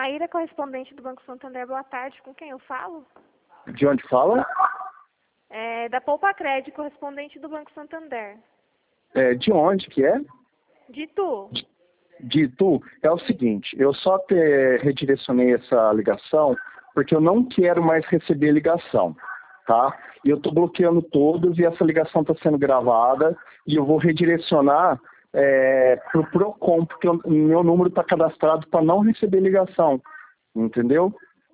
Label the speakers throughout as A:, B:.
A: Maíra, correspondente do Banco Santander. Boa tarde. Com quem eu falo?
B: De onde fala?
A: Da Poupa Crédito, correspondente do Banco Santander.
B: De onde que é?
A: De Itu.
B: De Itu. É o seguinte, eu só redirecionei essa ligação porque eu não quero mais receber ligação, tá? E eu estou bloqueando todas e essa ligação está sendo gravada e eu vou redirecionar para o Procon, porque o meu número está cadastrado para não receber ligação, entendeu?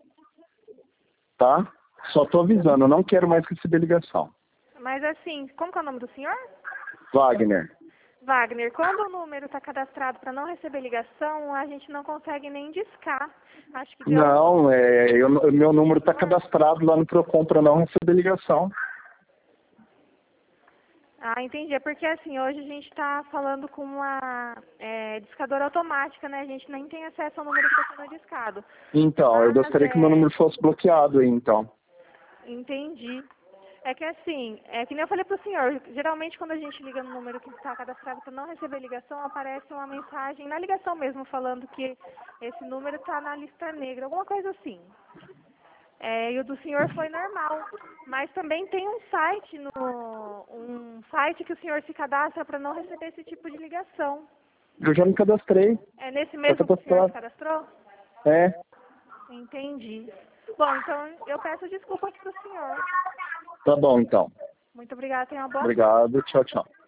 B: Tá? Só estou avisando, eu não quero mais receber ligação.
A: Mas assim, como que é o nome do senhor?
B: Wagner.
A: Wagner, quando o número está cadastrado para não receber ligação, a gente não consegue nem discar. Acho que
B: Não, meu número está cadastrado lá no Procon para não receber ligação.
A: Ah, entendi. É porque assim, hoje a gente está falando com uma discadora automática, né? A gente nem tem acesso ao número que está sendo discado.
B: Então, eu gostaria que o meu número fosse bloqueado aí, então.
A: Entendi. É que assim, que nem eu falei pro senhor, geralmente quando a gente liga no número que está cadastrado para não receber ligação, aparece uma mensagem na ligação mesmo, falando que esse número está na lista negra, alguma coisa assim. E o do senhor foi normal. Mas também tem um site que o senhor se cadastra para não receber esse tipo de ligação.
B: Eu já me cadastrei.
A: É nesse mesmo que o senhor se cadastrou?
B: É.
A: Entendi. Bom, então eu peço desculpas pro senhor.
B: Tá bom, então.
A: Muito obrigada, tenha uma boa tarde.
B: Obrigado, tchau, tchau.